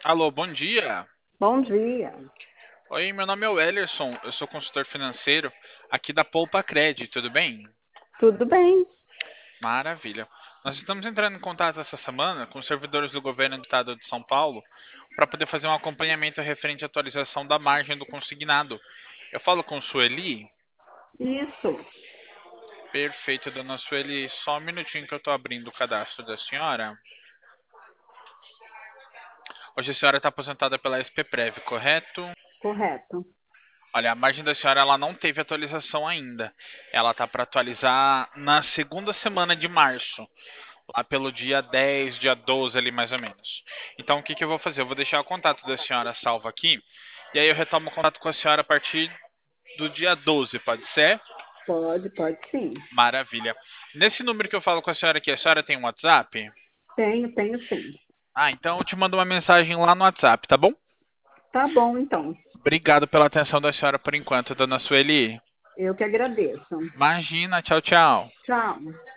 Alô, bom dia. Bom dia. Oi, meu nome é Wellerson, eu sou consultor financeiro aqui da Poupa Cred, tudo bem? Tudo bem? Maravilha. Nós estamos entrando em contato essa semana com os servidores do governo do estado de São Paulo para poder fazer um acompanhamento referente à atualização da margem do consignado. Eu falo com Sueli? Isso. Perfeito, dona Sueli. Só um minutinho que eu estou abrindo o cadastro da senhora. Hoje a senhora está aposentada pela SPPrev, correto? Correto. Olha, a margem da senhora ela não teve atualização ainda. Ela tá para atualizar na segunda semana de março, lá pelo dia 10, dia 12 ali mais ou menos. Então o que que eu vou fazer? Eu vou deixar o contato da senhora salvo aqui, e aí eu retomo o contato com a senhora a partir do dia 12, pode ser? Pode sim. Maravilha. Nesse número que eu falo com a senhora aqui, a senhora tem um WhatsApp? Tenho sim. Ah, então eu te mando uma mensagem lá no WhatsApp, tá bom? Tá bom, então. Obrigado pela atenção da senhora por enquanto, dona Sueli. Eu que agradeço. Imagina, tchau, tchau. Tchau.